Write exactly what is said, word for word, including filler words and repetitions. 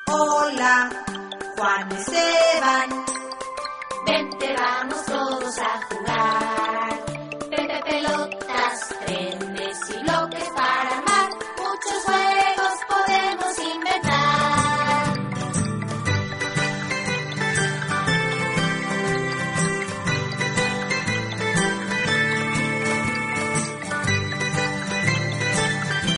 Hola, Juan Esteban. Vente, vamos todos a jugar. Pepe, pelotas, trenes y bloques para armar muchos juegos.